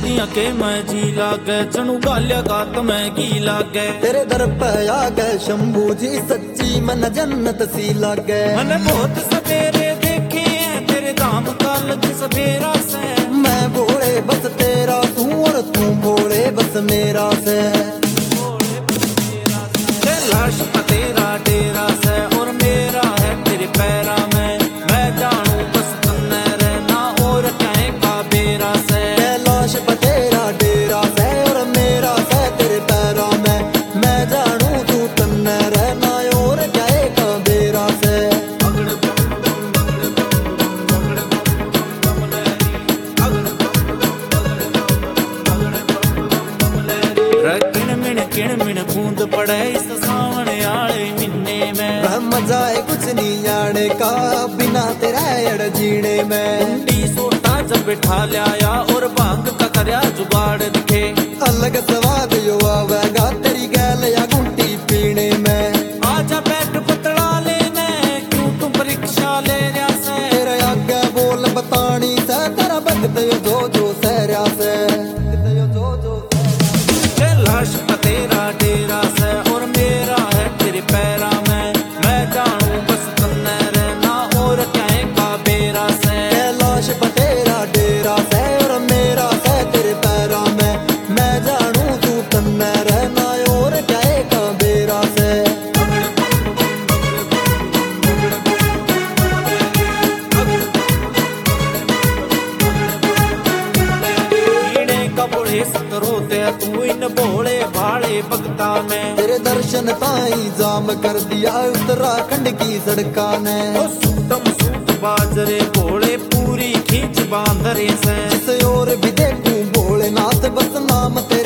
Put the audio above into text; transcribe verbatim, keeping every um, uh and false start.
दिया के मैं जी लागे चनू गालिया गात मैं की लागे तेरे दर पे आ गए शंभू जी सच्ची मन जन्नत सी लागे मैंने बहुत सवेरे देखे हैं तेरे धाम काल सवेरा से मैं भोले बस तेरा तू और तू भोले बस मेरा से लाश तेरा डेरा से और मेरा है तेरे पैरा में मैं जानू बस तन्ने रहना और कहीं का बेरा से लाश तेरा डेरा से और मेरा से तेरे पैरा में मैं जानू तू तन्ने रहना और कहीं का बेरा से किण मिण किण मिण बूंद पड़े इस सावने आले मिन्ने में मजा है कुछ नहीं आने का बिना तेरा अड़ जीने में उंडी सोटा जब बिठा लिया और भांग का करया जुगाड़ दिखे अलग स्वाद यो आवेगा तेरी गैल या गुंटी पीने में आजा बैठ पतला लेने क्यों तू परीक्षा ले रहा से तेरे आगे बोल बतानी से तेरा भगत यो जो जो सहरा से जो जो लाश तेरा डेरा से और मेरा है तेरे पैरा में मैं जानू बस तन्ने रहना और कहीं का बेरा से लाश तेरा डेरा से और मेरा से तेरे पैरा में मैं जानू तू तन्ने रहना और कहीं का बेरा से रोते तू इन भोले भाले भगता में तेरे दर्शन ताई जाम कर दिया उत्तराखंड की सड़का ने सूटम सूट बाजरे भोले पूरी खींच बांधरे से जिसे और भी देखूं भोलेनाथ बस नाम तेरे